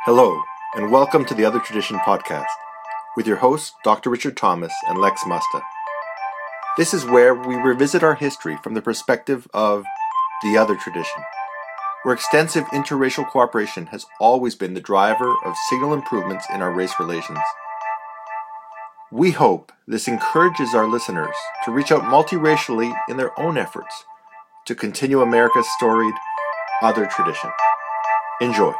Hello, and welcome to the Other Tradition podcast, with your hosts, Dr. Richard Thomas and Lex Musta. This is where we revisit our history from the perspective of the other tradition, where extensive interracial cooperation has always been the driver of signal improvements in our race relations. We hope this encourages our listeners to reach out multiracially in their own efforts to continue America's storied other tradition. Enjoy.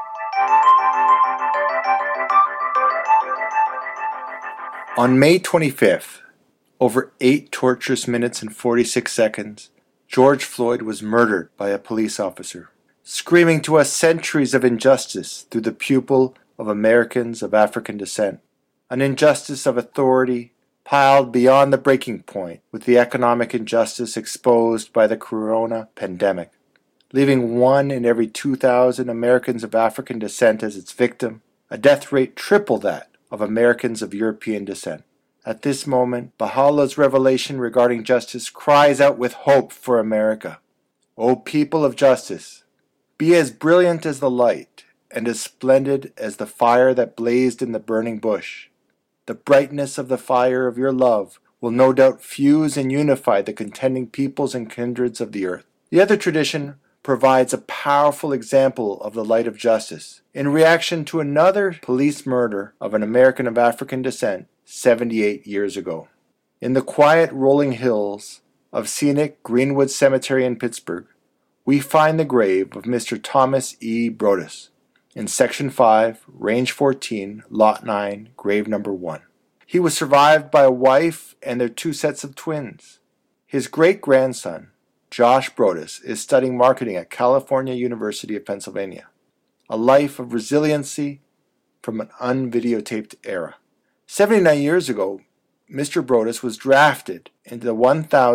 On May 25th, over 8 torturous minutes and 46 seconds, George Floyd was murdered by a police officer, screaming to us centuries of injustice through the pupil of Americans of African descent, an injustice of authority piled beyond the breaking point with the economic injustice exposed by the corona pandemic, leaving 1 in every 2,000 Americans of African descent as its victim, a death rate triple that of Americans of European descent. At this moment, Baha'u'llah's revelation regarding justice cries out with hope for America. O people of justice, be as brilliant as the light and as splendid as the fire that blazed in the burning bush. The brightness of the fire of your love will no doubt fuse and unify the contending peoples and kindreds of the earth. The other tradition provides a powerful example of the light of justice in reaction to another police murder of an American of African descent 78 years ago. In the quiet rolling hills of scenic Greenwood Cemetery in Pittsburgh, we find the grave of Mr. Thomas E. Broadus in Section 5, Range 14, Lot 9, grave number 1. He was survived by a wife and their 2 sets of twins. His great-grandson, Josh Broadus, is studying marketing at California University of Pennsylvania. A life of resiliency from an unvideotaped era. 79 years ago, Mr. Broadus was drafted into the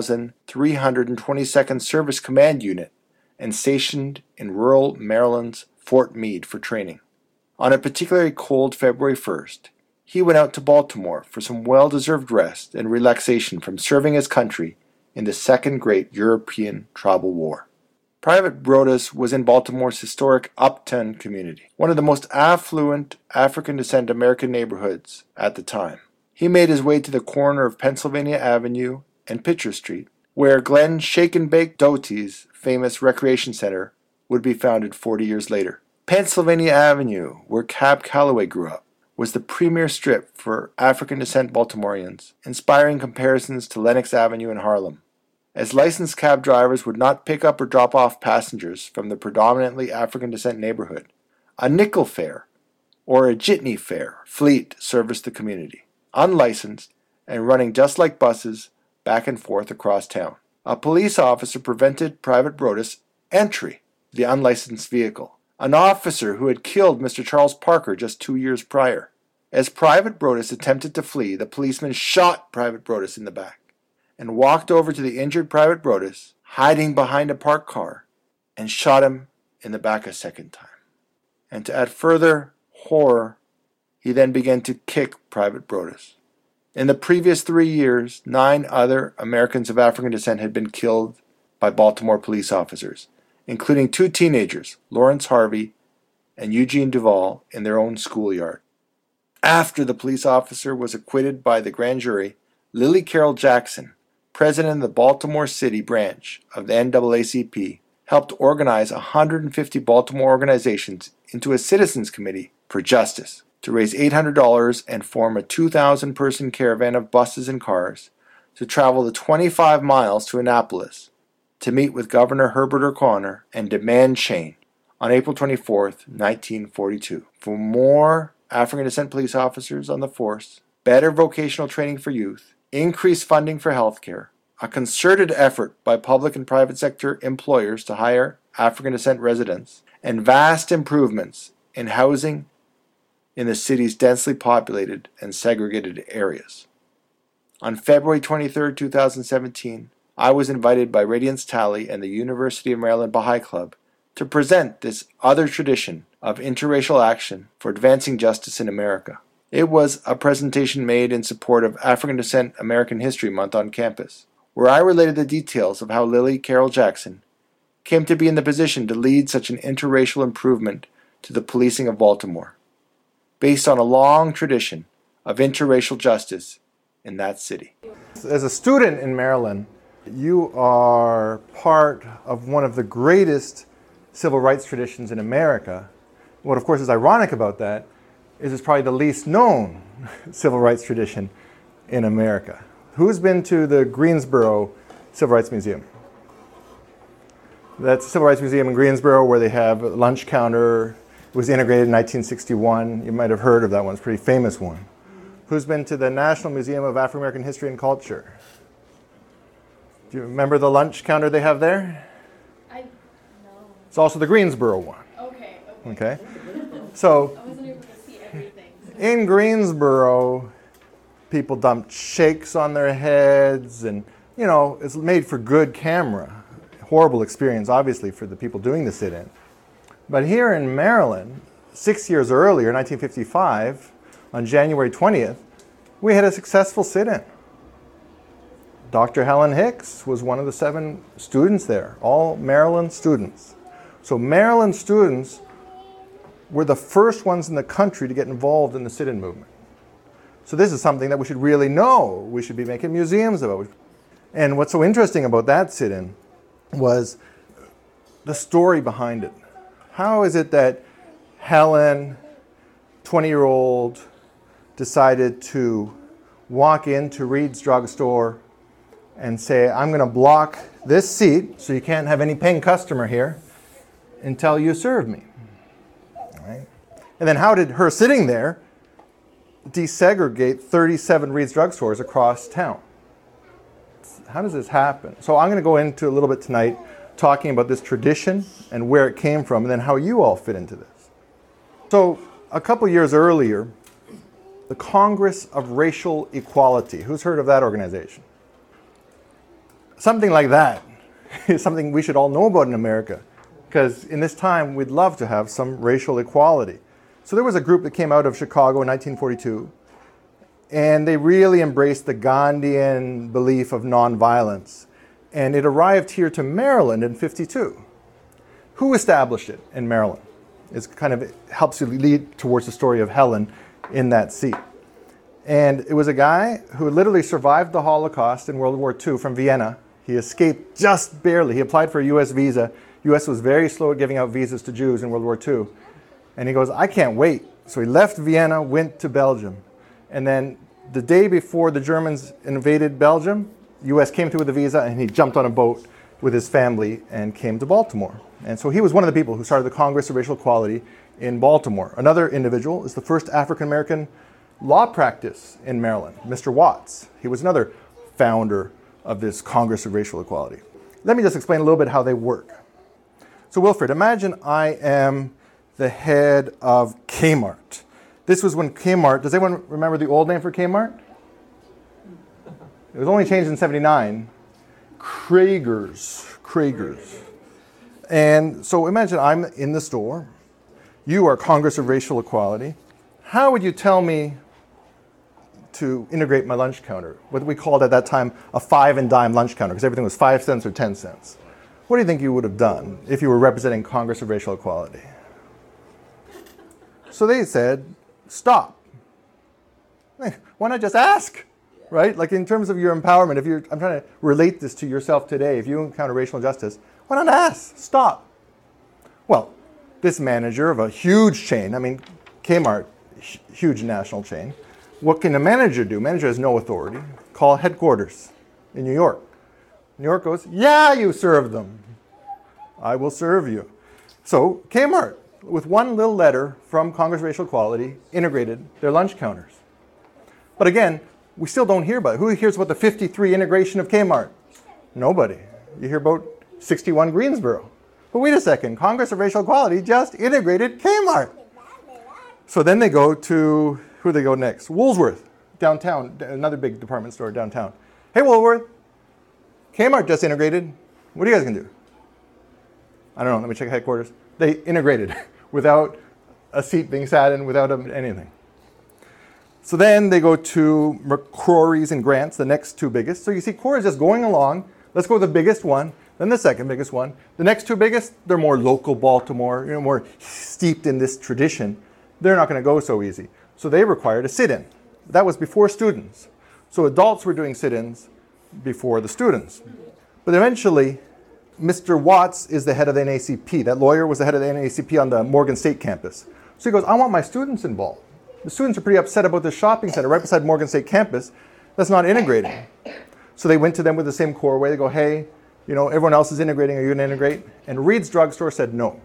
1,322nd Service Command Unit and stationed in rural Maryland's Fort Meade for training. On a particularly cold February 1st, he went out to Baltimore for some well-deserved rest and relaxation from serving his country in the Second Great European Tribal War. Private Broadus was in Baltimore's historic Uptown community, one of the most affluent African descent American neighborhoods at the time. He made his way to the corner of Pennsylvania Avenue and Pitcher Street, where Glenn Shake and Bake Doty's famous recreation center would be founded 40 years later. Pennsylvania Avenue, where Cab Calloway grew up, was the premier strip for African descent Baltimoreans, inspiring comparisons to Lenox Avenue in Harlem. As licensed cab drivers would not pick up or drop off passengers from the predominantly African descent neighborhood, a nickel fare or a jitney fare fleet serviced the community, unlicensed and running just like buses back and forth across town. A police officer prevented Private Broadus entry to the unlicensed vehicle, an officer who had killed Mr. Charles Parker just 2 years prior. As Private Broadus attempted to flee, the policeman shot Private Broadus in the back and walked over to the injured Private Broadus, hiding behind a parked car, and shot him in the back a second time. And to add further horror, he then began to kick Private Broadus. In the previous 3 years, 9 other Americans of African descent had been killed by Baltimore police officers, including 2 teenagers, Lawrence Harvey and Eugene Duvall, in their own schoolyard. After the police officer was acquitted by the grand jury, Lily Carroll Jackson, president of the Baltimore City branch of the NAACP, helped organize 150 Baltimore organizations into a citizens committee for justice to raise $800 and form a 2,000-person caravan of buses and cars to travel the 25 miles to Annapolis to meet with Governor Herbert O'Connor and demand change on April 24, 1942, for more African descent police officers on the force, better vocational training for youth, increased funding for healthcare, a concerted effort by public and private sector employers to hire African descent residents, and vast improvements in housing in the city's densely populated and segregated areas. On February 23, 2017, I was invited by Radiance Tally and the University of Maryland Baha'i Club to present this other tradition of interracial action for advancing justice in America. It was a presentation made in support of African Descent American History Month on campus, where I related the details of how Lily Carroll Jackson came to be in the position to lead such an interracial improvement to the policing of Baltimore. based on a long tradition of interracial justice in that city. As a student in Maryland, you are part of one of the greatest civil rights traditions in America. What, of course, is ironic about that is it's probably the least known civil rights tradition in America. Who's been to the Greensboro Civil Rights Museum? That's a civil rights museum in Greensboro where they have a lunch counter. It was integrated in 1961. You might have heard of that one. It's a pretty famous one. Who's been to the National Museum of African American History and Culture? Do you remember the lunch counter they have there? No. It's also the Greensboro one. Okay. So I wasn't able to see everything. in Greensboro, people dumped shakes on their heads, and it's made for good camera. Horrible experience, obviously, for the people doing the sit-in. But here in Maryland, 6 years earlier, 1955, on January 20th, we had a successful sit-in. Dr. Helen Hicks was one of the 7 students there, all Maryland students. So Maryland students were the first ones in the country to get involved in the sit-in movement. So this is something that we should really know. We should be making museums about. And what's so interesting about that sit-in was the story behind it. How is it that Helen, 20-year-old, decided to walk into Reed's drugstore and say, I'm going to block this seat so you can't have any paying customer here until you serve me? Right? And then how did her sitting there desegregate 37 Reed's drugstores across town? How does this happen? So I'm going to go into a little bit tonight talking about this tradition and where it came from, and then how you all fit into this. So a couple years earlier, the Congress of Racial Equality, who's heard of that organization? Something like that is something we should all know about in America, because in this time we'd love to have some racial equality. So there was a group that came out of Chicago in 1942, and they really embraced the Gandhian belief of nonviolence. And it arrived here to Maryland in 52. Who established it in Maryland? It helps you lead towards the story of Helen in that seat. And it was a guy who literally survived the Holocaust in World War II from Vienna. He escaped just barely. He applied for a U.S. visa. U.S. was very slow at giving out visas to Jews in World War II. And he goes, I can't wait. So he left Vienna, went to Belgium. And then the day before the Germans invaded Belgium, U.S. came through with a visa, and he jumped on a boat with his family and came to Baltimore. And so he was one of the people who started the Congress of Racial Equality in Baltimore. Another individual is the first African-American law practice in Maryland, Mr. Watts. He was another founder of this Congress of Racial Equality. Let me just explain a little bit how they work. So Wilfred, imagine I am the head of Kmart. This was when Kmart, does anyone remember the old name for Kmart? It was only changed in 79. Krager's. And so imagine I'm in the store. You are Congress of Racial Equality. How would you tell me to integrate my lunch counter? What we called at that time a 5 and dime lunch counter, because everything was 5 cents or 10 cents. What do you think you would have done if you were representing Congress of Racial Equality? So they said, stop. Why not just ask? Right? Like in terms of your empowerment, I'm trying to relate this to yourself today. If you encounter racial injustice, why not ask? Stop. Well, this manager of a huge chain, Kmart, huge national chain, what can a manager do? Manager has no authority. Call headquarters in New York. New York goes, yeah, you serve them. I will serve you. So Kmart, with one little letter from Congress of Racial Equality, integrated their lunch counters. But again, we still don't hear about it. Who hears about the 53 integration of Kmart? Nobody. You hear about 61 Greensboro. But wait a second, Congress of Racial Equality just integrated Kmart. So then they go to, who do they go next? Woolworth, downtown, another big department store downtown. Hey Woolworth, Kmart just integrated. What are you guys gonna do? I don't know, let me check headquarters. They integrated without a seat being sat in, without anything. So then they go to McCrory's and Grant's, the next 2 biggest. So you see Cory is just going along. Let's go with the biggest one, then the second biggest one. The next 2 biggest, they're more local Baltimore, more steeped in this tradition. they're not going to go so easy. So they required a sit-in. That was before students. So adults were doing sit-ins before the students. But eventually, Mr. Watts is the head of the NAACP. That lawyer was the head of the NAACP on the Morgan State campus. So he goes, I want my students involved. The students are pretty upset about the shopping center right beside Morgan State campus that's not integrating. So they went to them with the same core way. They go, hey, everyone else is integrating. Are you going to integrate? And Reed's Drugstore said no.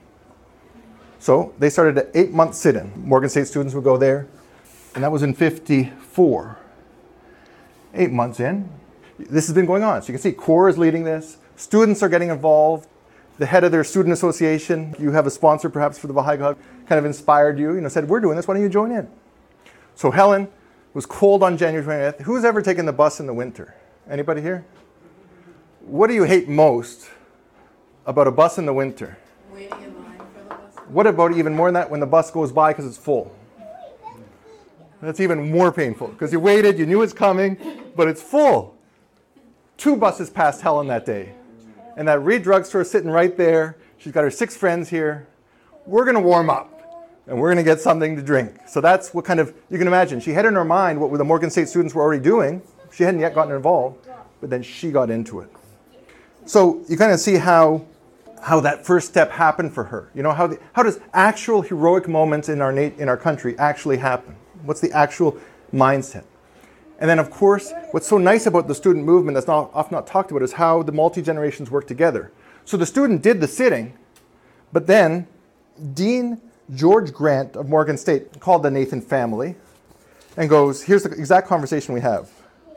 So they started an 8-month sit-in. Morgan State students would go there. And that was in 54. 8 months in. This has been going on. So you can see CORE is leading this. Students are getting involved. The head of their student association, you have a sponsor perhaps for the Baha'i Club, kind of inspired you, said, we're doing this, why don't you join in? So Helen was cold on January 20th. Who's ever taken the bus in the winter? Anybody here? What do you hate most about a bus in the winter? Waiting in line for the bus. What about even more than that when the bus goes by because it's full? That's even more painful because you waited, you knew it's coming, but it's full. 2 buses passed Helen that day. And that Reed Drugstore is sitting right there. She's got her 6 friends here. We're going to warm up. And we're going to get something to drink. So that's what kind of, you can imagine, she had in her mind what the Morgan State students were already doing. She hadn't yet gotten involved, but then she got into it. So you kind of see how that first step happened for her. How does actual heroic moments in our country actually happen? What's the actual mindset? And then, of course, what's so nice about the student movement that's often not talked about is how the multi-generations work together. So the student did the sitting, but then Dean George Grant of Morgan State called the Nathan family and goes, here's the exact conversation we have.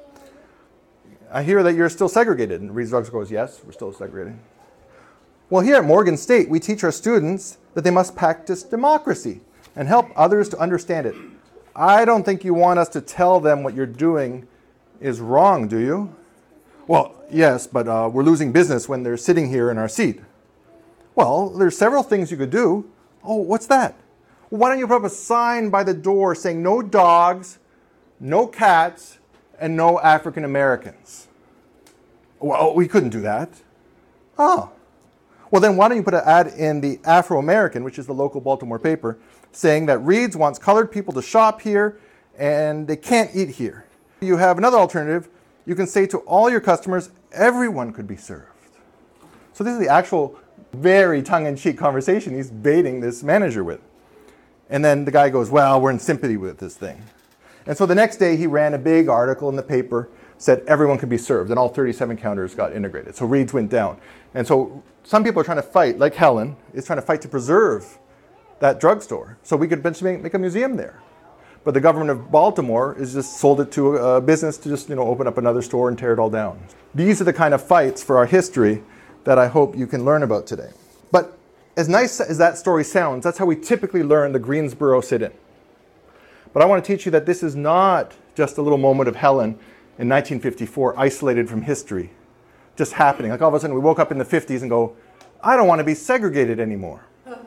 I hear that you're still segregated. And Reed's Drugstore goes, yes, we're still segregated. Well, here at Morgan State, we teach our students that they must practice democracy and help others to understand it. I don't think you want us to tell them what you're doing is wrong, do you? Well, yes, but we're losing business when they're sitting here in our seat. Well, there's several things you could do. Oh, what's that? Well, why don't you put up a sign by the door saying no dogs, no cats, and no African Americans? Well, we couldn't do that. Oh. Well, then why don't you put an ad in the Afro-American, which is the local Baltimore paper, saying that Reed's wants colored people to shop here and they can't eat here. You have another alternative. You can say to all your customers, everyone could be served. So this is the actual very tongue-in-cheek conversation he's baiting this manager with. And then the guy goes, well, we're in sympathy with this thing. And so the next day he ran a big article in the paper, said everyone could be served, and all 37 counters got integrated. So Reed's went down. And so some people are trying to fight, like Helen, is trying to fight to preserve that drugstore. So we could eventually make a museum there. But the government of Baltimore has just sold it to a business to just open up another store and tear it all down. These are the kind of fights for our history that I hope you can learn about today. But as nice as that story sounds, that's how we typically learn the Greensboro sit-in. But I want to teach you that this is not just a little moment of Helen in 1954, isolated from history, just happening. Like all of a sudden we woke up in the 50s and go, I don't want to be segregated anymore.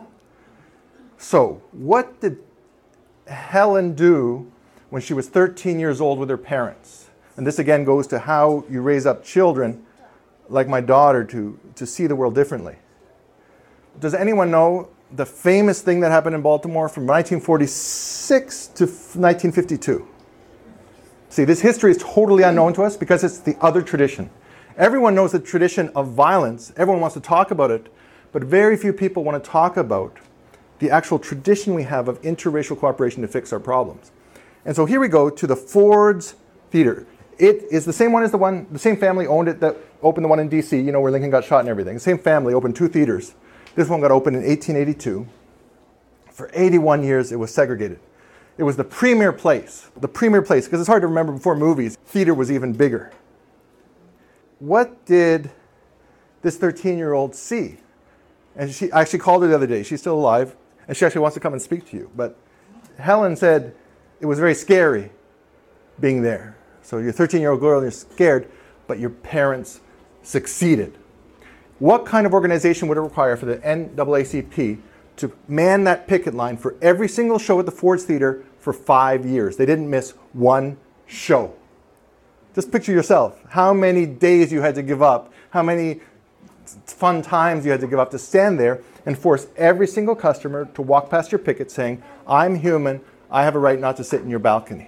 So what did Helen do when she was 13 years old with her parents? And this again goes to how you raise up children like my daughter to see the world differently. Does anyone know the famous thing that happened in Baltimore from 1946 to 1952? See, this history is totally unknown to us because it's the other tradition. Everyone knows the tradition of violence. Everyone wants to talk about it, but very few people want to talk about the actual tradition we have of interracial cooperation to fix our problems. And so here we go to the Ford's Theater. It is the same one as the same family owned it that opened the one in DC, where Lincoln got shot and everything. The same family opened 2 theaters. This one got opened in 1882. For 81 years, it was segregated. It was the premier place, because it's hard to remember before movies, theater was even bigger. What did this 13-year-old see? And I actually called her the other day. She's still alive, and she actually wants to come and speak to you. But Helen said it was very scary being there. So you're a 13-year-old girl and you're scared, but your parents succeeded. What kind of organization would it require for the NAACP to man that picket line for every single show at the Ford's Theater for 5 years? They didn't miss one show. Just picture yourself, how many days you had to give up, how many fun times you had to give up to stand there and force every single customer to walk past your picket saying, I'm human, I have a right not to sit in your balcony.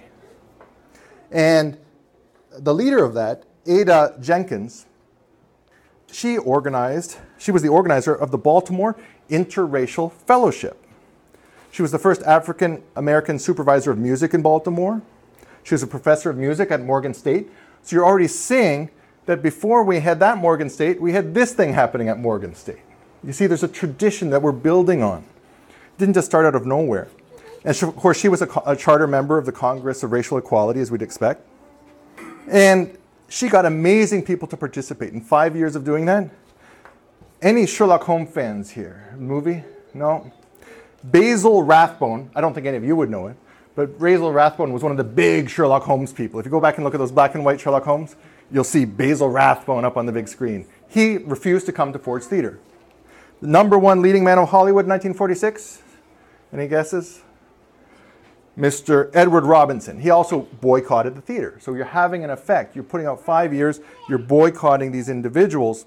And the leader of that, Ada Jenkins, she was the organizer of the Baltimore Interracial Fellowship. She was the first African American supervisor of music in Baltimore. She was a professor of music at Morgan State. So you're already seeing that before we had that Morgan State, we had this thing happening at Morgan State. You see, there's a tradition that we're building on. It didn't just start out of nowhere. And of course, she was a charter member of the Congress of Racial Equality, as we'd expect. And she got amazing people to participate. In 5 years of doing that, any Sherlock Holmes fans here? Movie? No? Basil Rathbone, I don't think any of you would know it, but Basil Rathbone was one of the big Sherlock Holmes people. If you go back and look at those black and white Sherlock Holmes, you'll see Basil Rathbone up on the big screen. He refused to come to Ford's Theater. The number one leading man of Hollywood in 1946? Any guesses? Mr. Edward Robinson. He also boycotted the theater. So you're having an effect. You're putting out 5 years, you're boycotting these individuals.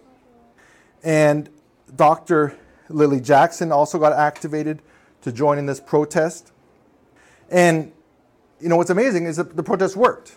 And Dr. Lily Jackson also got activated to join in this protest. And you know what's amazing is that the protest worked.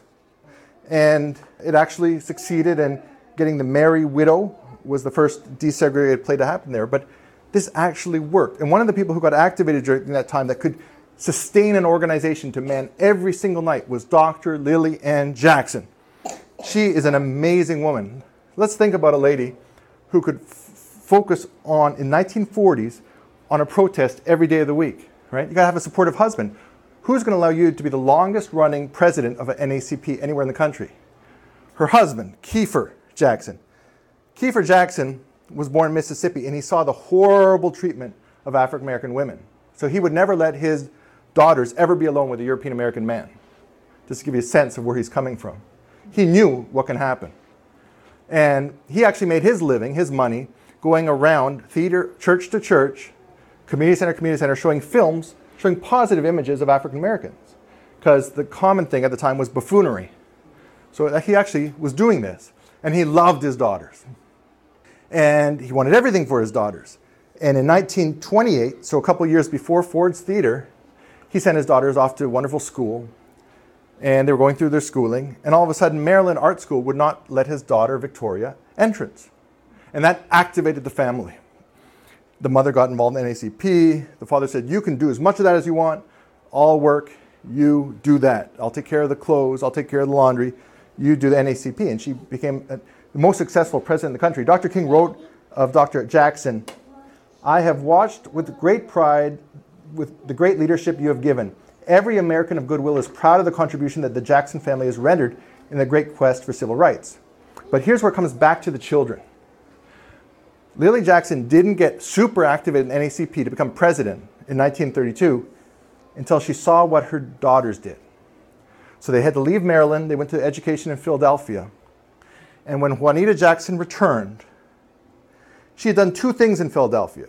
And it actually succeeded in getting the Merry Widow was the first desegregated play to happen there. But this actually worked. And one of the people who got activated during that time that could sustain an organization to man every single night was Dr. Lily Ann Jackson. She is an amazing woman. Let's think about a lady who could focus on, in 1940s, on a protest every day of the week, right? You gotta have a supportive husband. Who's gonna allow you to be the longest running president of an NAACP anywhere in the country? Her husband, Kiefer Jackson. Kiefer Jackson was born in Mississippi and he saw the horrible treatment of African American women. So he would never let his daughters ever be alone with a European American man. Just to give you a sense of where he's coming from. He knew what can happen. And he actually made his living, his money, going around theater, church to church, community center, showing films, showing positive images of African Americans. Because the common thing at the time was buffoonery. So he actually was doing this. And he loved his daughters. And he wanted everything for his daughters. And in 1928, so a couple years before Ford's Theater, he sent his daughters off to a wonderful school. And they were going through their schooling. And all of a sudden, Maryland Art School would not let his daughter, Victoria, entrance. And that activated the family. The mother got involved in NAACP. The father said, you can do as much of that as you want. I'll work. You do that. I'll take care of the clothes. I'll take care of the laundry. You do the NAACP. And she became the most successful president in the country. Dr. King wrote of Dr. Jackson, I have watched with great pride with the great leadership you have given. Every American of goodwill is proud of the contribution that the Jackson family has rendered in the great quest for civil rights. But here's where it comes back to the children. Lily Jackson didn't get super activated in NAACP to become president in 1932 until she saw what her daughters did. So they had to leave Maryland. They went to education in Philadelphia. And when Juanita Jackson returned, she had done two things in Philadelphia.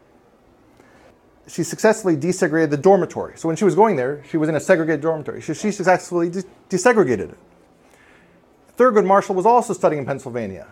She successfully desegregated the dormitory. So when she was going there, she was in a segregated dormitory. She successfully desegregated it. Thurgood Marshall was also studying in Pennsylvania.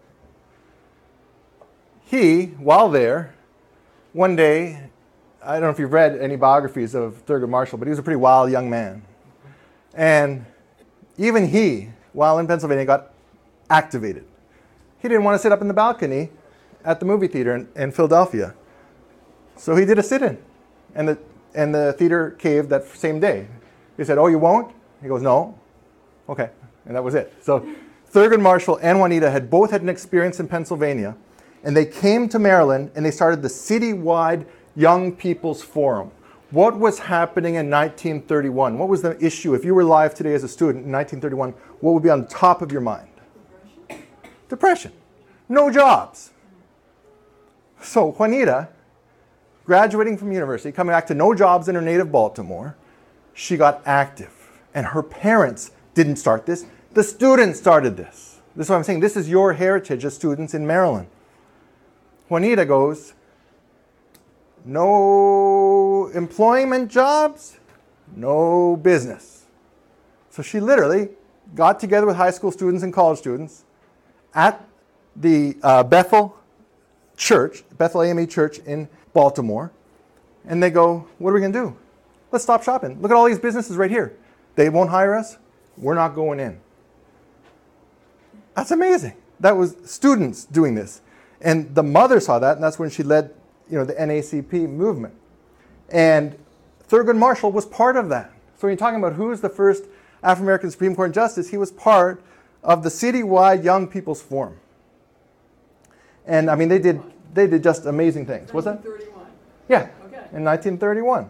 He, while there, one day, I don't know if you've read any biographies of Thurgood Marshall, but he was a pretty wild young man. And even he, while in Pennsylvania, got activated. He didn't want to sit up in the balcony at the movie theater in Philadelphia. So he did a sit-in. And the theater caved that same day. He said, oh, you won't? He goes, no. Okay. And that was it. So Thurgood Marshall and Juanita had both had an experience in Pennsylvania. And they came to Maryland and they started the citywide Young People's Forum. What was happening in 1931? What was the issue? If you were alive today as a student in 1931, what would be on top of your mind? Depression. No jobs. So Juanita, graduating from university, coming back to no jobs in her native Baltimore, she got active. And her parents didn't start this. The students started this. This is what I'm saying. This is your heritage as students in Maryland. Juanita goes, no employment jobs, no business. So she literally got together with high school students and college students at the Bethel church, Bethel AME Church in Baltimore, and they go, what are we going to do? Let's stop shopping. Look at all these businesses right here. They won't hire us. We're not going in. That's amazing. That was students doing this. And the mother saw that, and that's when she led, the NAACP movement. And Thurgood Marshall was part of that. So when you're talking about who's the first African-American Supreme Court justice, he was part of the citywide Young People's Forum. And I mean, they did just amazing things. What's that? 1931. Yeah, Okay. in 1931.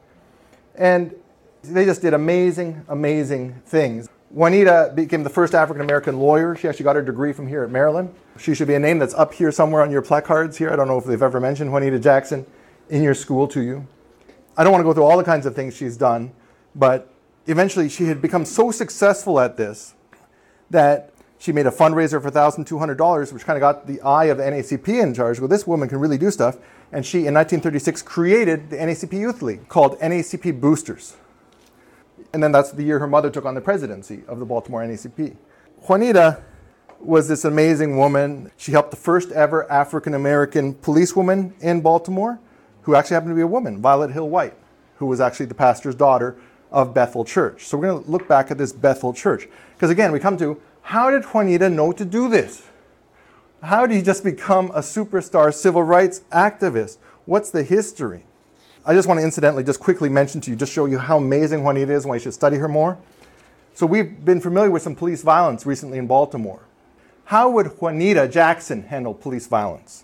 And they just did amazing, amazing things. Juanita became the first African-American lawyer. She actually got her degree from here at Maryland. She should be a name that's up here somewhere on your placards here. I don't know if they've ever mentioned Juanita Jackson in your school to you. I don't want to go through all the kinds of things she's done, but eventually she had become so successful at this that she made a fundraiser for $1,200, which kind of got the eye of the NAACP in charge. Well, this woman can really do stuff. And she, in 1936, created the NAACP Youth League called NAACP Boosters. And then that's the year her mother took on the presidency of the Baltimore NAACP. Juanita was this amazing woman. She helped the first ever African-American policewoman in Baltimore, who actually happened to be a woman, Violet Hill White, who was actually the pastor's daughter of Bethel Church. So we're going to look back at this Bethel Church. Because again, we come to, how did Juanita know to do this? How did he just become a superstar civil rights activist? What's the history? I just want to incidentally just quickly mention to you, just show you how amazing Juanita is and why you should study her more. So we've been familiar with some police violence recently in Baltimore. How would Juanita Jackson handle police violence?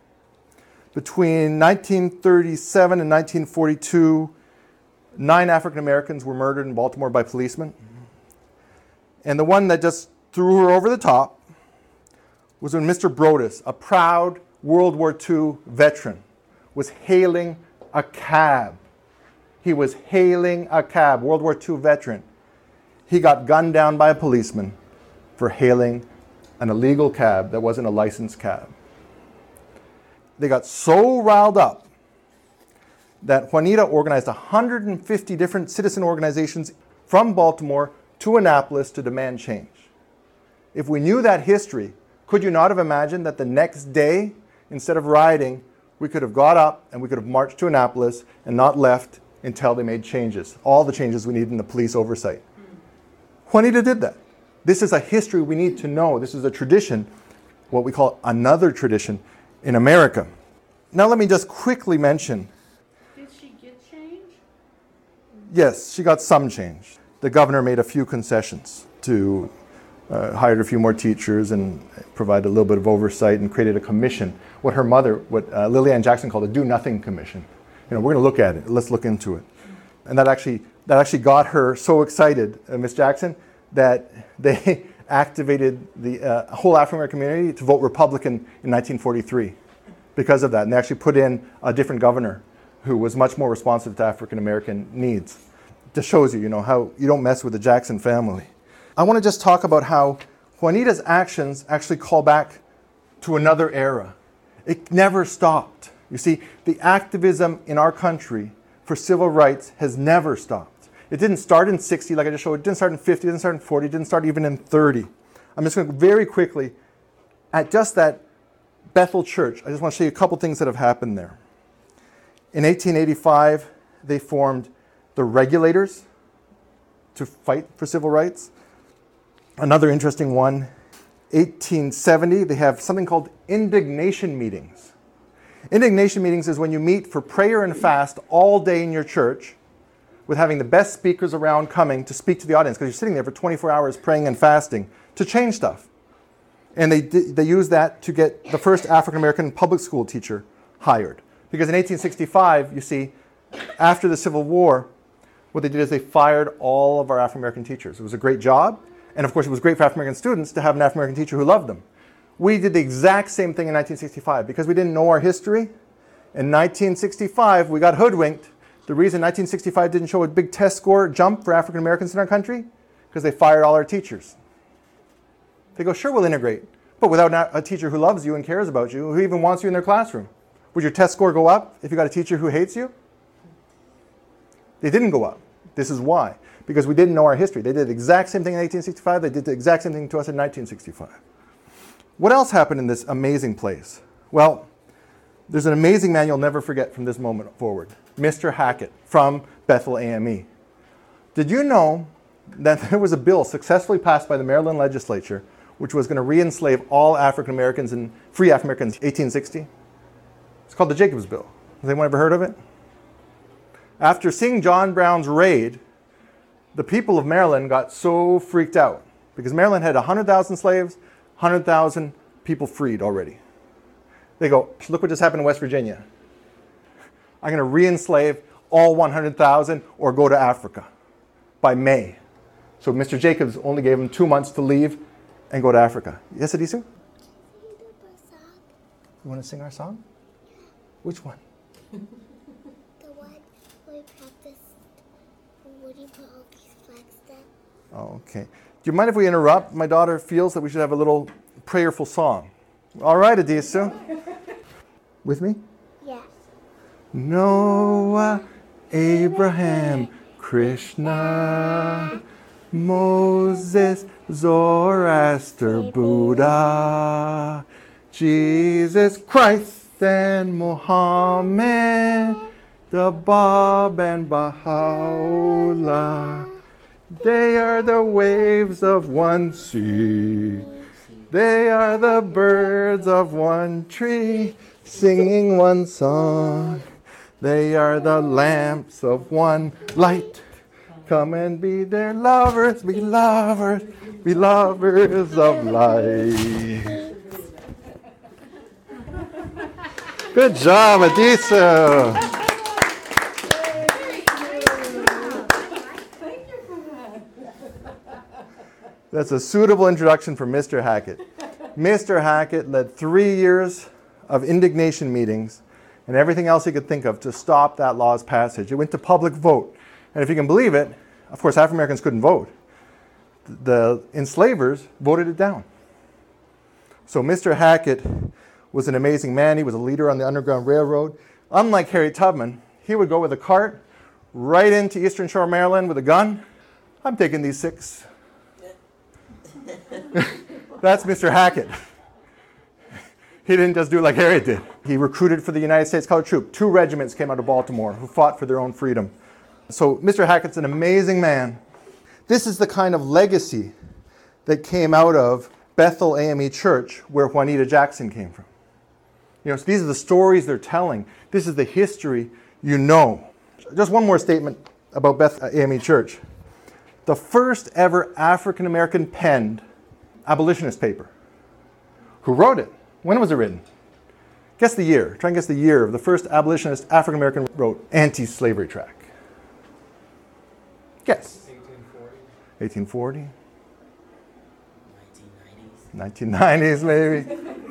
Between 1937 and 1942, 9 African Americans were murdered in Baltimore by policemen. And the one that just threw her over the top was when Mr. Brodus, a proud World War II veteran, was hailing a cab. He was hailing a cab, World War II veteran. He got gunned down by a policeman for hailing an illegal cab that wasn't a licensed cab. They got so riled up that Juanita organized 150 different citizen organizations from Baltimore to Annapolis to demand change. If we knew that history, could you not have imagined that the next day, instead of rioting, we could have got up and we could have marched to Annapolis and not left until they made changes, all the changes we need in the police oversight. Juanita did that. This is a history we need to know. This is a tradition, what we call another tradition in America. Now let me just quickly mention. Did she get change? Yes, she got some change. The governor made a few concessions to hired a few more teachers and provided a little bit of oversight and created a commission, what her mother, what Lillian Jackson called a do-nothing commission. We're going to look at it. Let's look into it. And that actually got her so excited, Miss Jackson, that they activated the whole African-American community to vote Republican in 1943 because of that. And they actually put in a different governor who was much more responsive to African-American needs. Just shows you, how you don't mess with the Jackson family. I want to just talk about how Juanita's actions actually call back to another era. It never stopped. You see, the activism in our country for civil rights has never stopped. It didn't start in 60, like I just showed. It didn't start in 50, it didn't start in 40, it didn't start even in 30. I'm just going to go very quickly at just that Bethel Church. I just want to show you a couple things that have happened there. In 1885, they formed the Regulators to fight for civil rights. Another interesting one, 1870, they have something called indignation meetings. Indignation meetings is when you meet for prayer and fast all day in your church with having the best speakers around coming to speak to the audience because you're sitting there for 24 hours praying and fasting to change stuff. And they used that to get the first African-American public school teacher hired. Because in 1865, you see, after the Civil War, what they did is they fired all of our African-American teachers. It was a great job. And of course, it was great for African-American students to have an African-American teacher who loved them. We did the exact same thing in 1965 because we didn't know our history. In 1965, we got hoodwinked. The reason 1965 didn't show a big test score jump for African-Americans in our country, because they fired all our teachers. They go, sure, we'll integrate, but without a teacher who loves you and cares about you, who even wants you in their classroom. Would your test score go up if you got a teacher who hates you? They didn't go up. This is why. Because we didn't know our history. They did the exact same thing in 1865. They did the exact same thing to us in 1965. What else happened in this amazing place? Well, There's an amazing man you'll never forget from this moment forward. Mr. Hackett from Bethel AME. Did you know that there was a bill successfully passed by the Maryland legislature which was going to re-enslave all African Americans and free African Americans in 1860? It's called the Jacobs Bill. Has anyone ever heard of it? After seeing John Brown's raid, the people of Maryland got so freaked out because Maryland had 100,000 slaves, 100,000 people freed already. They go, look what just happened in West Virginia. I'm going to re-enslave all 100,000 or go to Africa by May. So Mr. Jacobs only gave them 2 months to leave and go to Africa. Yes, Adisu? You want to sing our song? Which one? The one where we practiced where you put all these flags down. Oh, okay. Do you mind if we interrupt? My daughter feels that we should have a little prayerful song. All right, Adisu. With me? Yes. Noah, Abraham, Krishna, Moses, Zoroaster, Buddha, Jesus Christ and Muhammad, the Bab and Baha'u'llah. They are the waves of one sea. They are the birds of one tree, singing one song. They are the lamps of one light. Come and be their lovers, be lovers, be lovers of light. Good job, Adisu. That's a suitable introduction for Mr. Hackett. Mr. Hackett led 3 years of indignation meetings and everything else he could think of to stop that law's passage. It went to public vote. And if you can believe it, of course, African Americans couldn't vote. The enslavers voted it down. So Mr. Hackett was an amazing man. He was a leader on the Underground Railroad. Unlike Harriet Tubman, he would go with a cart right into Eastern Shore, Maryland with a gun. I'm taking these 6. That's Mr. Hackett. He didn't just do it like Harriet did. He recruited for the United States Colored Troop. 2 regiments came out of Baltimore who fought for their own freedom. So Mr. Hackett's an amazing man. This is the kind of legacy that came out of Bethel AME Church, where Juanita Jackson came from. So these are the stories they're telling. This is the history you know. Just one more statement about Bethel AME Church. The first ever African American penned abolitionist paper. Who wrote it? When was it written? Guess the year. Try and guess the year of the first abolitionist African American wrote anti-slavery tract. Guess. 1840. 1990s maybe.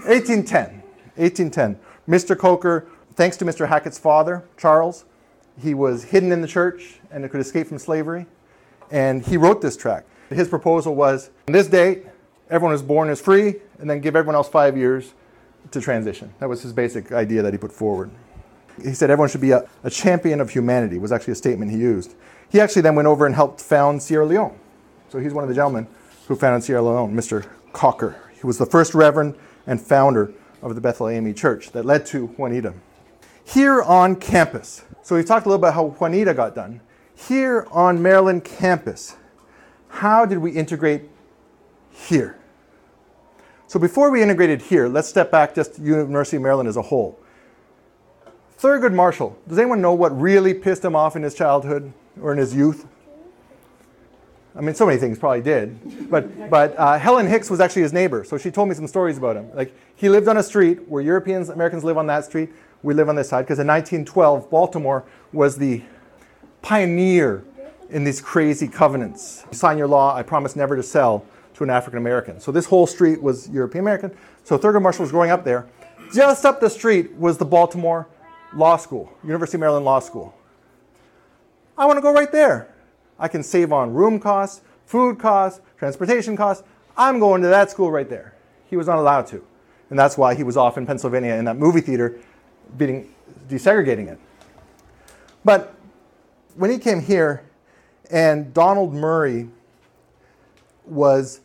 1810. Mr. Coker, thanks to Mr. Hackett's father, Charles, he was hidden in the church and could escape from slavery. And he wrote this tract. His proposal was, on this date, everyone who's born is free, and then give everyone else 5 years to transition. That was his basic idea that he put forward. He said everyone should be a champion of humanity, was actually a statement he used. He actually then went over and helped found Sierra Leone. So he's one of the gentlemen who founded Sierra Leone, Mr. Cocker. He was the first reverend and founder of the Bethel AME Church that led to Juanita. Here on campus, so we talked a little about how Juanita got done. Here on Maryland campus, how did we integrate here? So before we integrated here, let's step back just to University of Maryland as a whole. Thurgood Marshall, does anyone know what really pissed him off in his childhood or in his youth? I mean, so many things probably did. But Helen Hicks was actually his neighbor, so she told me some stories about him. Like, he lived on a street where Europeans, Americans live on that street. We live on this side, because in 1912, Baltimore was the pioneer in these crazy covenants. You sign your law, I promise never to sell to an African American. So this whole street was European American. So Thurgood Marshall was growing up there. Just up the street was the Baltimore Law School, University of Maryland Law School. I want to go right there. I can save on room costs, food costs, transportation costs. I'm going to that school right there. He was not allowed to. And that's why he was off in Pennsylvania in that movie theater desegregating it. But when he came here and Donald Murray was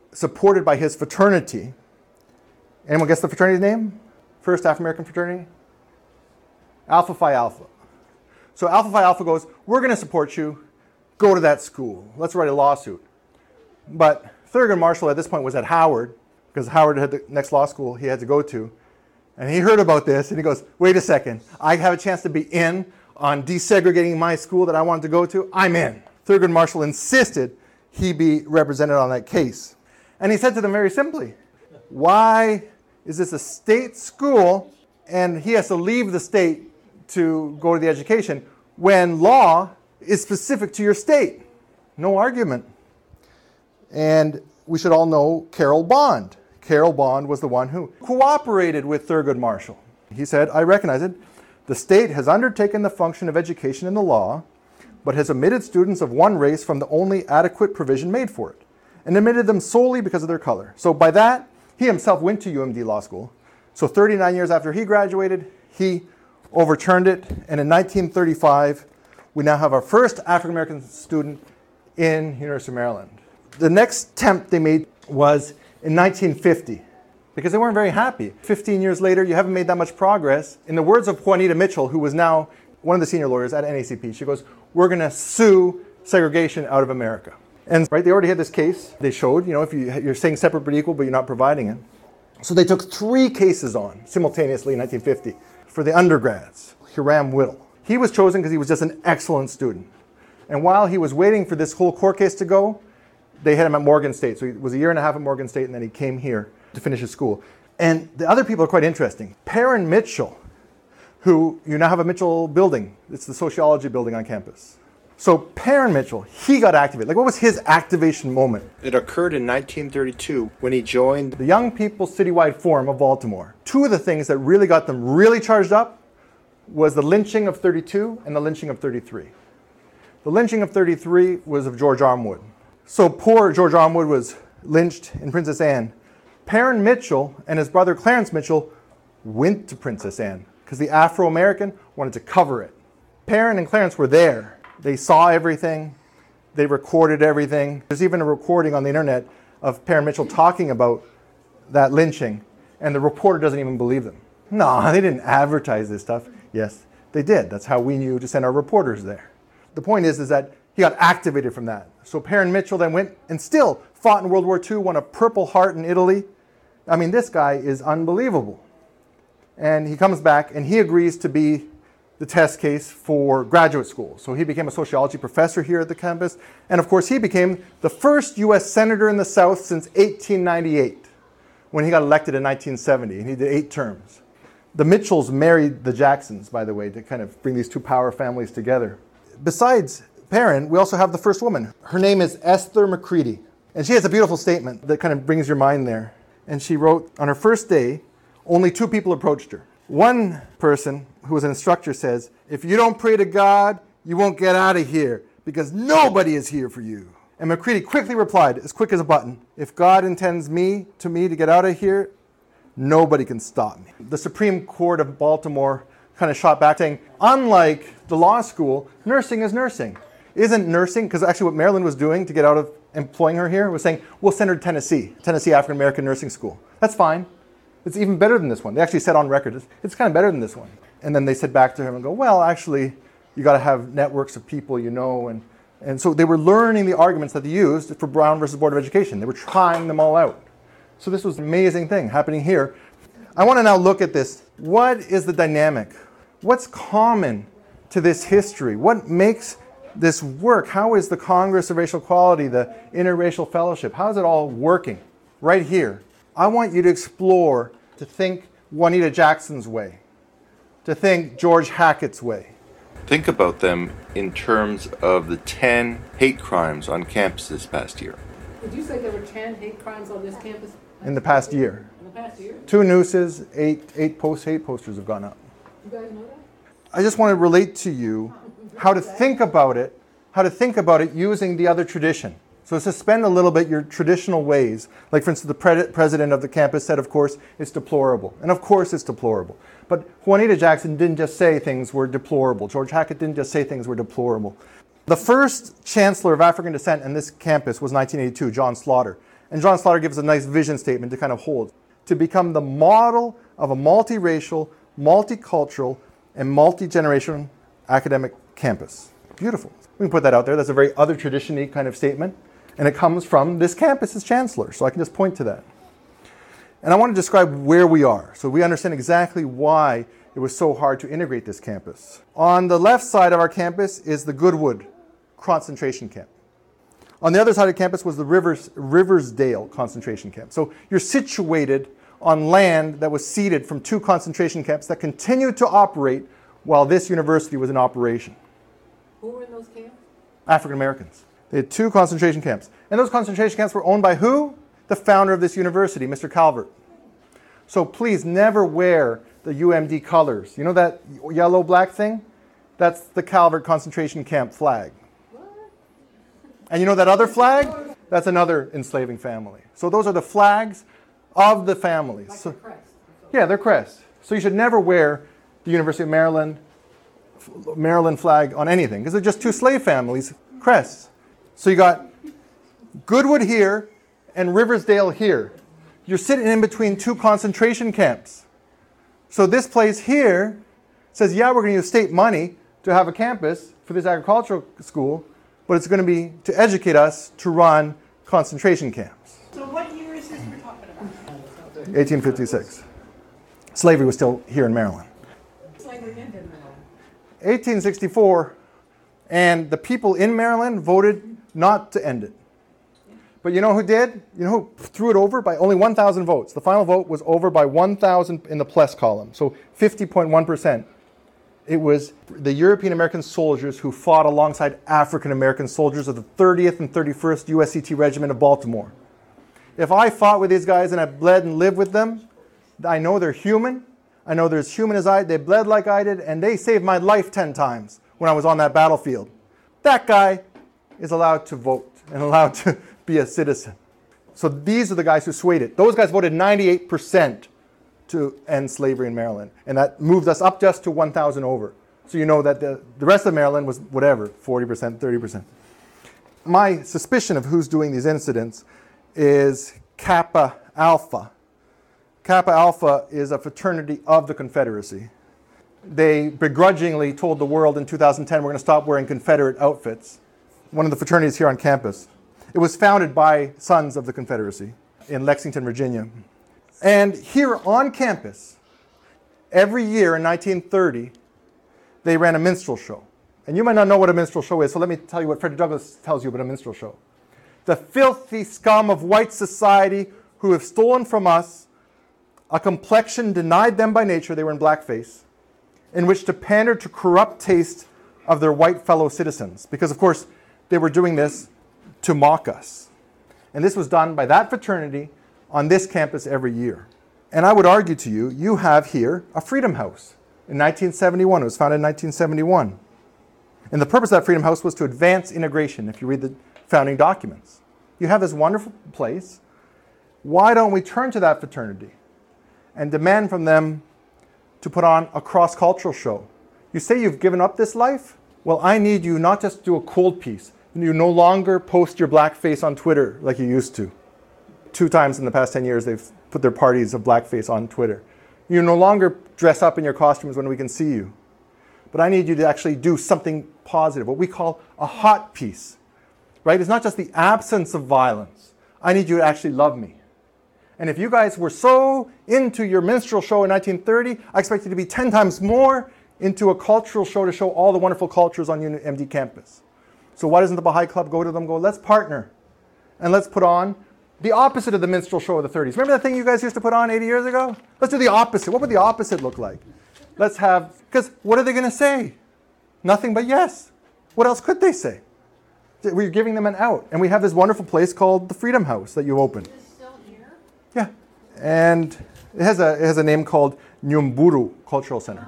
supported by his fraternity, anyone guess the fraternity's name? First African American fraternity? Alpha Phi Alpha. So Alpha Phi Alpha goes, we're going to support you. Go to that school. Let's write a lawsuit. But Thurgood Marshall at this point was at Howard, because Howard had the next law school he had to go to. And he heard about this, and he goes, wait a second. I have a chance to be in on desegregating my school that I wanted to go to. I'm in. Thurgood Marshall insisted he be represented on that case. And he said to them very simply, why is this a state school and he has to leave the state to go to the education when law is specific to your state? No argument. And we should all know Carol Bond. Carol Bond was the one who cooperated with Thurgood Marshall. He said, I recognize it. The state has undertaken the function of education in the law, but has omitted students of one race from the only adequate provision made for it, and admitted them solely because of their color. So by that, he himself went to UMD Law School. So 39 years after he graduated, he overturned it. And in 1935, we now have our first African-American student in University of Maryland. The next attempt they made was in 1950, because they weren't very happy. 15 years later, you haven't made that much progress. In the words of Juanita Mitchell, who was now one of the senior lawyers at NACP, she goes, we're going to sue segregation out of America. And right, they already had this case. They showed, if you're saying separate but equal, but you're not providing it. So they took 3 cases on simultaneously in 1950 for the undergrads. Hiram Whittle. He was chosen because he was just an excellent student. And while he was waiting for this whole court case to go, they had him at Morgan State. So he was a year and a half at Morgan State, and then he came here to finish his school. And the other people are quite interesting. Perrin Mitchell, who you now have a Mitchell building. It's the sociology building on campus. So Perrin Mitchell, he got activated. Like, what was his activation moment? It occurred in 1932 when he joined The Young People's Citywide Forum of Baltimore. 2 of the things that really got them really charged up was the lynching of 32 and the lynching of 33. The lynching of 33 was of George Armwood. So poor George Armwood was lynched in Princess Anne. Perrin Mitchell and his brother Clarence Mitchell went to Princess Anne because the Afro-American wanted to cover it. Perrin and Clarence were there. They saw everything. They recorded everything. There's even a recording on the internet of Perrin Mitchell talking about that lynching, and the reporter doesn't even believe them. No, they didn't advertise this stuff. Yes, they did. That's how we knew to send our reporters there. The point is that he got activated from that. So Perrin Mitchell then went and still fought in World War II, won a Purple Heart in Italy. I mean, this guy is unbelievable. And he comes back and he agrees to be the test case for graduate school. So he became a sociology professor here at the campus. And of course, he became the first US senator in the South since 1898, when he got elected in 1970, and he did 8 terms. The Mitchells married the Jacksons, by the way, to kind of bring these 2 power families together. Besides Perrin, we also have the first woman. Her name is Esther McCready. And she has a beautiful statement that kind of brings your mind there. And she wrote, on her first day, only 2 people approached her. One person, who was an instructor, says, if you don't pray to God, you won't get out of here, because nobody is here for you. And McCready quickly replied, as quick as a button, if God intends me to get out of here, nobody can stop me. The Supreme Court of Baltimore kind of shot back saying, unlike the law school, nursing is nursing. Isn't nursing, because actually what Maryland was doing to get out of employing her here was saying, we'll send her to Tennessee African American Nursing School. That's fine. It's even better than this one. They actually said on record, it's kind of better than this one. And then they said back to him and go, well, actually, you got to have networks of people you know. And so they were learning the arguments that they used for Brown versus Board of Education. They were trying them all out. So this was an amazing thing happening here. I want to now look at this. What is the dynamic? What's common to this history? What makes this work? How is the Congress of Racial Equality, the Interracial Fellowship, how is it all working right here? I want you to explore, to think Juanita Jackson's way, to think George Hackett's way. Think about them in terms of the 10 hate crimes on campus this past year. Did you say there were 10 hate crimes on this campus? In the past year. In the past year? 2 nooses, 8 hate posters have gone up. You guys know that? I just want to relate to you how to think about it using the other tradition. So suspend a little bit your traditional ways. Like, for instance, the president of the campus said, of course, it's deplorable. And of course it's deplorable. But Juanita Jackson didn't just say things were deplorable. George Hackett didn't just say things were deplorable. The first chancellor of African descent in this campus was 1982, John Slaughter. And John Slaughter gives a nice vision statement to kind of hold. To become the model of a multiracial, multicultural, and multi-generation academic campus. Beautiful. We can put that out there. That's a very other tradition-y kind of statement. And it comes from this campus's chancellor, so I can just point to that. And I want to describe where we are, so we understand exactly why it was so hard to integrate this campus. On the left side of our campus is the Goodwood concentration camp. On the other side of the campus was the Riversdale concentration camp. So you're situated on land that was ceded from two concentration camps that continued to operate while this university was in operation. Who were in those camps? African Americans. They had two concentration camps. And those concentration camps were owned by who? The founder of this university, Mr. Calvert. So please never wear the UMD colors. You know that yellow-black thing? That's the Calvert concentration camp flag. What? And you know that other flag? That's another enslaving family. So those are the flags of the families. Like So, the crest. yeah, they're crests. So you should never wear the University of Maryland flag on anything, because they're just two slave families' crests. So you got Goodwood here and Riversdale here. You're sitting in between two concentration camps. So this place here says, yeah, we're going to use state money to have a campus for this agricultural school, but it's going to be to educate us to run concentration camps. So what year is this we're talking about? 1856. Slavery was still here in Maryland. Slavery ended in Maryland. 1864, and the people in Maryland voted not to end it. But you know who did? You know who threw it over? By only 1,000 votes. The final vote was over by 1,000 in the plus column, so 50.1%. It was the European American soldiers who fought alongside African American soldiers of the 30th and 31st USCT Regiment of Baltimore. If I fought with these guys and I bled and lived with them, I know they're human. I know they're as human as I. They bled like I did, and they saved my life 10 times when I was on that battlefield. That guy is allowed to vote and allowed to be a citizen. So these are the guys who swayed it. Those guys voted 98% to end slavery in Maryland. And that moved us up just to 1,000 over. So you know that the rest of Maryland was whatever, 40%, 30%. My suspicion of who's doing these incidents is Kappa Alpha. Kappa Alpha is a fraternity of the Confederacy. They begrudgingly told the world in 2010 we're going to stop wearing Confederate outfits. One of the fraternities here on campus. It was founded by Sons of the Confederacy in Lexington, Virginia. And here on campus, every year in 1930, they ran a minstrel show. And you might not know what a minstrel show is, so let me tell you what Frederick Douglass tells you about a minstrel show. The filthy scum of white society who have stolen from us a complexion denied them by nature, they were in blackface, in which to pander to corrupt taste of their white fellow citizens. Because, of course, they were doing this to mock us. And this was done by that fraternity on this campus every year. And I would argue to you, you have here a Freedom House in 1971. It was founded in 1971. And the purpose of that Freedom House was to advance integration, if you read the founding documents. You have this wonderful place. Why don't we turn to that fraternity and demand from them to put on a cross-cultural show? You say you've given up this life? Well, I need you not just to do a cold piece. You no longer post your blackface on Twitter like you used to. 2 times in the past 10 years, they've put their parties of blackface on Twitter. You no longer dress up in your costumes when we can see you. But I need you to actually do something positive, what we call a hot piece. Right? It's not just the absence of violence. I need you to actually love me. And if you guys were so into your minstrel show in 1930, I expect you to be 10 times more into a cultural show to show all the wonderful cultures on UMD campus. So why doesn't the Baha'i Club go to them and go, let's partner and let's put on the opposite of the minstrel show of the 30s. Remember that thing you guys used to put on 80 years ago? Let's do the opposite. What would the opposite look like? Let's have, because what are they going to say? Nothing but yes. What else could they say? We're giving them an out. And we have this wonderful place called the Freedom House that you opened. Is this still here? Yeah. And it has a name called Nyumburu Cultural Center.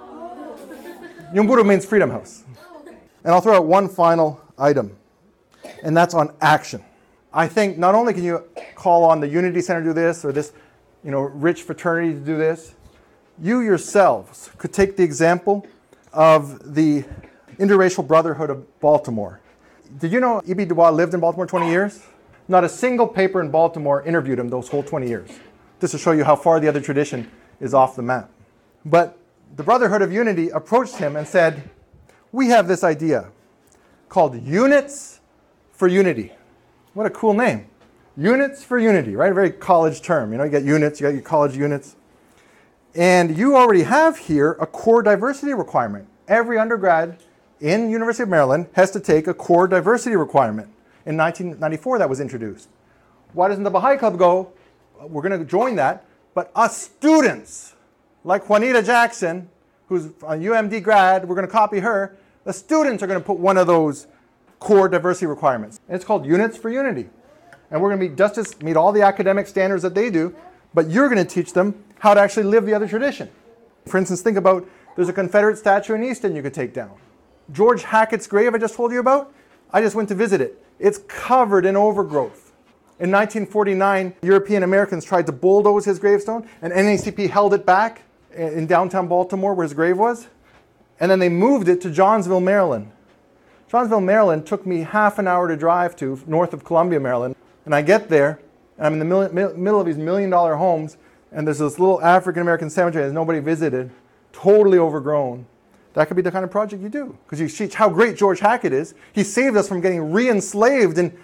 Nyumburu means Freedom House. And I'll throw out one final item, and that's on action. I think not only can you call on the Unity Center to do this, or this rich fraternity to do this, you yourselves could take the example of the Interracial Brotherhood of Baltimore. Did you know E.B. Du Bois lived in Baltimore 20 years? Not a single paper in Baltimore interviewed him those whole 20 years. Just to show you how far the other tradition is off the map. But the Brotherhood of Unity approached him and said, we have this idea called Units for Unity. What a cool name. Units for Unity, right? A very college term. You know, you get units, you got your college units. And you already have here a core diversity requirement. Every undergrad in University of Maryland has to take a core diversity requirement. In 1994, that was introduced. Why doesn't the Baha'i Club go, we're going to join that, but us students, like Juanita Jackson, who's a UMD grad, we're going to copy her, the students are going to put one of those core diversity requirements. And it's called Units for Unity. And we're going to meet all the academic standards that they do, but you're going to teach them how to actually live the other tradition. For instance, think about, there's a Confederate statue in Easton you could take down. George Hackett's grave I just told you about, I just went to visit it. It's covered in overgrowth. In 1949, European Americans tried to bulldoze his gravestone, and NAACP held it back in downtown Baltimore where his grave was, and then they moved it to Johnsville, Maryland. Johnsville, Maryland took me half an hour to drive to, north of Columbia, Maryland, and I get there, and I'm in the middle of these million-dollar homes, and there's this little African-American cemetery that nobody visited, totally overgrown. That could be the kind of project you do, because you teach how great George Hackett is. He saved us from getting re-enslaved in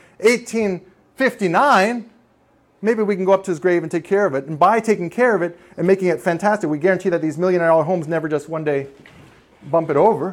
1859. Maybe we can go up to his grave and take care of it. And by taking care of it and making it fantastic, we guarantee that these million-dollar homes never just one day bump it over.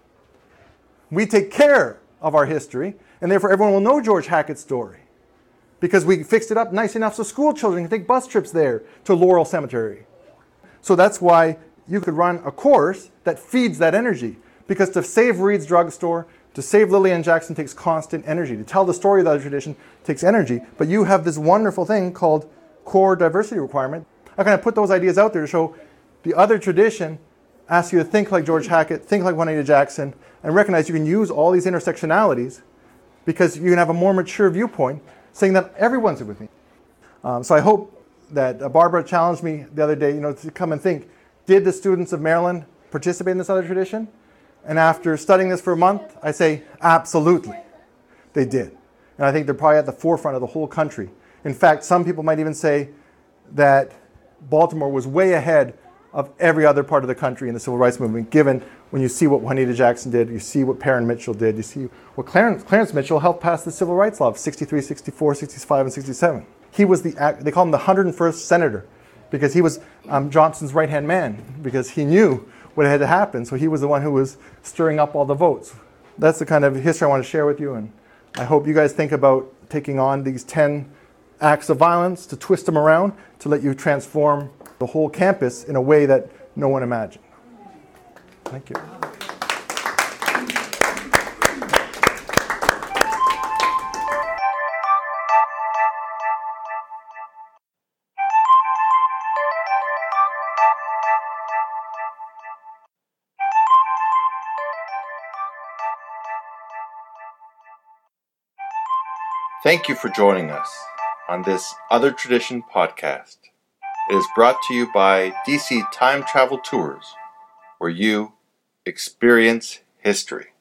We take care of our history, and therefore everyone will know George Hackett's story, because we fixed it up nice enough so school children can take bus trips there to Laurel Cemetery. So that's why you could run a course that feeds that energy, because to save Reed's Drugstore, to save Lillian Jackson takes constant energy. To tell the story of the other tradition takes energy, but you have this wonderful thing called core diversity requirement. I kind of put those ideas out there to show the other tradition asks you to think like George Hackett, think like Juanita Jackson, and recognize you can use all these intersectionalities because you can have a more mature viewpoint saying that everyone's with me. So I hope that Barbara challenged me the other day, to come and think, did the students of Maryland participate in this other tradition? And after studying this for a month, I say, absolutely, they did. And I think they're probably at the forefront of the whole country. In fact, some people might even say that Baltimore was way ahead of every other part of the country in the civil rights movement, given when you see what Juanita Jackson did, you see what Perrin Mitchell did, you see what Clarence Mitchell helped pass the civil rights law of 63, 64, 65, and 67. He was they call him the 101st senator, because he was Johnson's right-hand man, because he knew what had to happen. So he was the one who was stirring up all the votes. That's the kind of history I want to share with you, and I hope you guys think about taking on these 10 acts of violence to twist them around to let you transform the whole campus in a way that no one imagined. Thank you. Thank you for joining us on this Other Tradition podcast. It is brought to you by DC Time Travel Tours, where you experience history.